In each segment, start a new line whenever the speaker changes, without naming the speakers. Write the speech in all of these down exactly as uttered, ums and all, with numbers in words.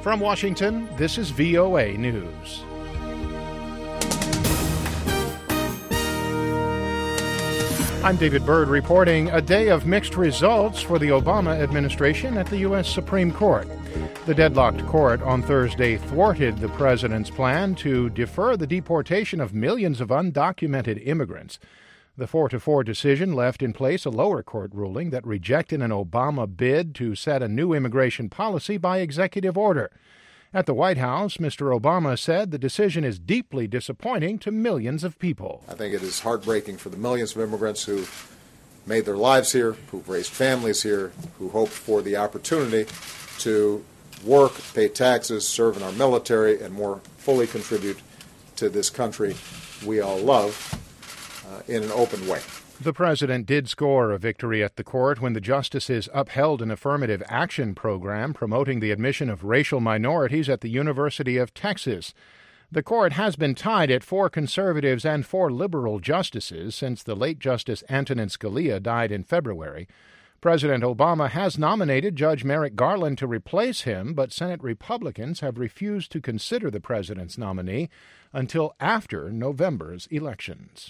From Washington, this is V O A News. I'm David Byrd reporting a day of mixed results for the Obama administration at the U S Supreme Court. The deadlocked court on Thursday thwarted the president's plan to defer the deportation of millions of undocumented immigrants. The four to four decision left in place a lower court ruling that rejected an Obama bid to set a new immigration policy by executive order. At the White House, Mister Obama said the decision is deeply disappointing to millions of people.
I think it is heartbreaking for the millions of immigrants who made their lives here, who've raised families here, who hoped for the opportunity to work, pay taxes, serve in our military, and more fully contribute to this country we all love uh, in an open way.
The president did score a victory at the court when the justices upheld an affirmative action program promoting the admission of racial minorities at the University of Texas. The court has been tied at four conservatives and four liberal justices since the late Justice Antonin Scalia died in February. President Obama has nominated Judge Merrick Garland to replace him, but Senate Republicans have refused to consider the president's nominee until after November's elections.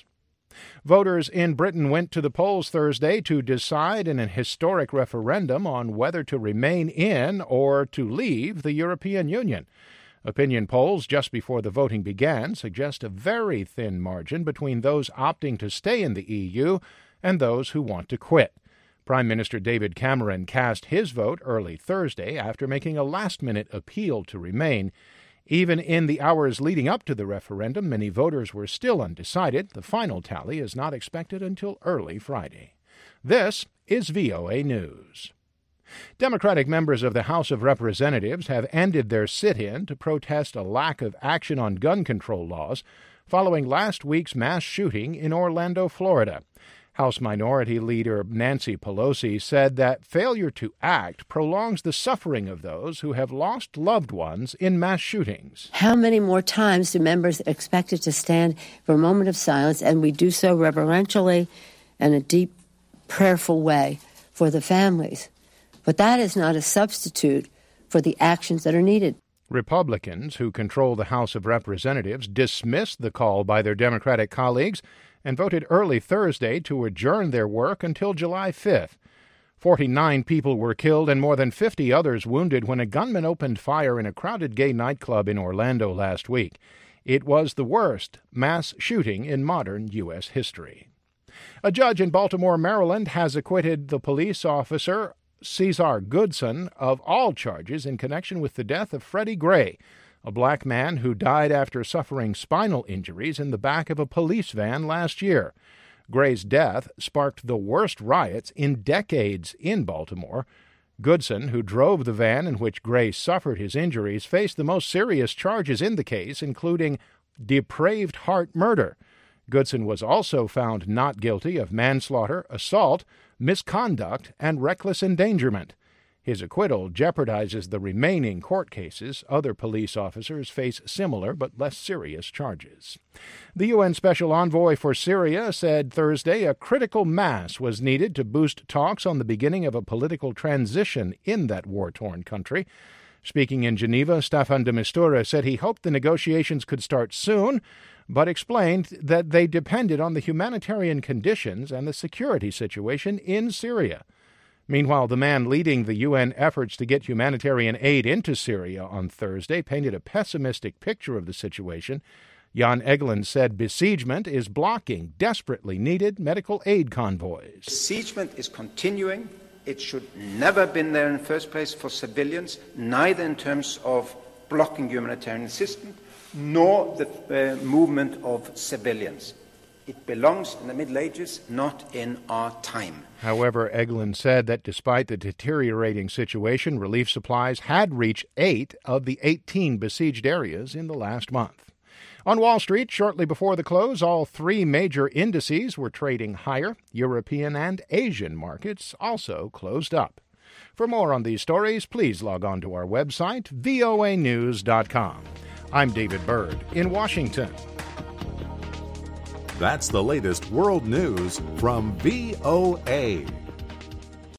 Voters in Britain went to the polls Thursday to decide in an historic referendum on whether to remain in or to leave the European Union. Opinion polls just before the voting began suggest a very thin margin between those opting to stay in the E U and those who want to quit. Prime Minister David Cameron cast his vote early Thursday after making a last-minute appeal to remain. Even in the hours leading up to the referendum, many voters were still undecided. The final tally is not expected until early Friday. This is V O A News. Democratic members of the House of Representatives have ended their sit-in to protest a lack of action on gun control laws following last week's mass shooting in Orlando, Florida. House Minority Leader Nancy Pelosi said that failure to act prolongs the suffering of those who have lost loved ones in mass shootings.
How many more times do members expect to stand for a moment of silence, and we do so reverentially and in a deep, prayerful way for the families? But that is not a substitute for the actions that are needed.
Republicans, who control the House of Representatives, dismissed the call by their Democratic colleagues and voted early Thursday to adjourn their work until July fifth. Forty-nine people were killed and more than fifty others wounded when a gunman opened fire in a crowded gay nightclub in Orlando last week. It was the worst mass shooting in modern U S history. A judge in Baltimore, Maryland, has acquitted the police officer Cesar Goodson of all charges in connection with the death of Freddie Gray, a black man who died after suffering spinal injuries in the back of a police van last year. Gray's death sparked the worst riots in decades in Baltimore. Goodson, who drove the van in which Gray suffered his injuries, faced the most serious charges in the case, including depraved heart murder. Goodson was also found not guilty of manslaughter, assault, misconduct, and reckless endangerment. His acquittal jeopardizes the remaining court cases. Other police officers face similar but less serious charges. The U N Special Envoy for Syria said Thursday a critical mass was needed to boost talks on the beginning of a political transition in that war-torn country. Speaking in Geneva, Staffan de Mistura said he hoped the negotiations could start soon, but explained that they depended on the humanitarian conditions and the security situation in Syria. Meanwhile, the man leading the U N efforts to get humanitarian aid into Syria on Thursday painted a pessimistic picture of the situation. Jan Egeland said besiegement is blocking desperately needed medical aid convoys.
Besiegement is continuing. It should never have been there in the first place for civilians, neither in terms of blocking humanitarian assistance, nor the uh, movement of civilians. It belongs in the Middle Ages, not in our time.
However, Egeland said that despite the deteriorating situation, relief supplies had reached eight of the eighteen besieged areas in the last month. On Wall Street, shortly before the close, all three major indices were trading higher. European and Asian markets also closed up. For more on these stories, please log on to our website, V O A news dot com. I'm David Byrd in Washington.
That's the latest world news from V O A.